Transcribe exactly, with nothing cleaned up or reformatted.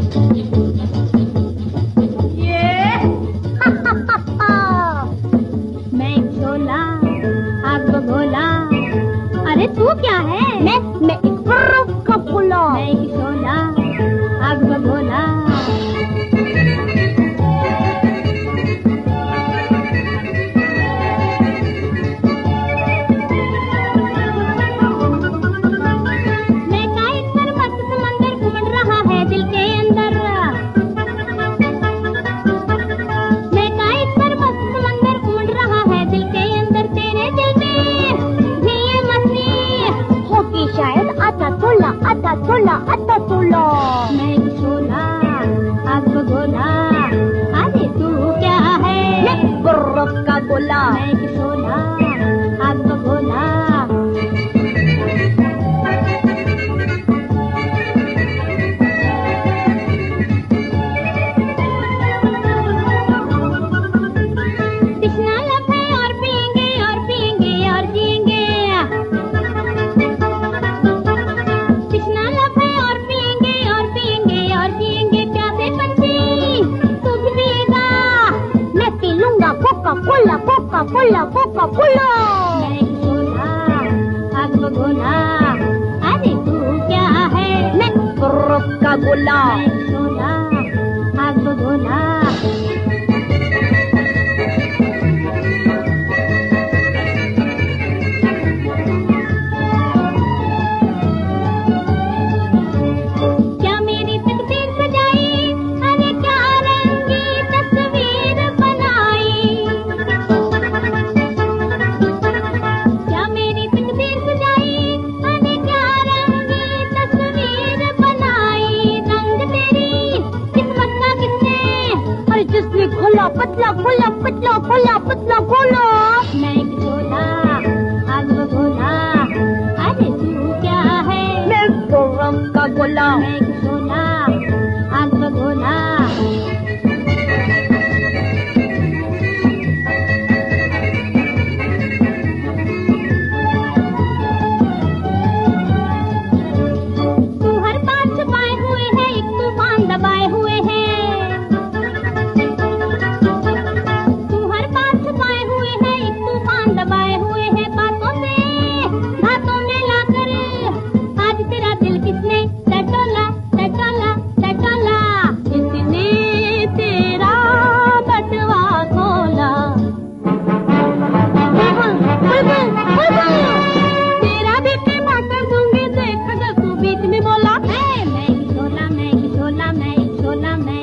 अरे तू क्या है? मैं मैं एक बर्फ का गोला। मैं एक शोला आग बगोला। मैं का एक सरमस्त समंदर घूम रहा है दिल के अंदर। मैं का एक सरमस्त समंदर घूम रहा है दिल के अंदर। तेरे दिल में शायद आता तोला आता तोला आता तोला। मैं शोला आग बगोला। अरे तू क्या है? मैं बर्फ का गोला। मैं शोला आग बगोला। कृष्णा लब है और पिएंगे और पिएंगे और जिएंगे। Coca Cola Coca Cola Coca Cola. मैं शोला आग बगोला। अरे तू क्या है? मैं बर्फ का गोला। मैं शोला आग बगोला। क्या मेरी तकदीर सजाई? अरे क्या रंगी तस्वीर बनाई। क्या मेरी तकदीर सजाई? अरे क्या रंगी तस्वीर बनाई। रंग तेरी किस्मत का किसने? अरे जिसने खोला पतला खोला पतला खोला पतला खोला। मैं एक शोला आग बगोला। अरे तू क्या है? मैं बर्फ का गोला। मैं एक शोला आग बगोला। तू हर बात छुपाए हुए है एक तूफान दबाए हुए है। तू हर बात छुपाए हुए है एक तूफान दबाए हुए है। बातों से बातों में लाकर आज तेरा दिल किसने टटोला टटोला टटोला। किसने तेरा बटवा खोला। बुलबुल बुलबुल बुलबुल। तेरा भी प्रेमा कर दूंगी देख अगर तू बीच में बोला। मैं शोला मैं शोला मैं शोला मैं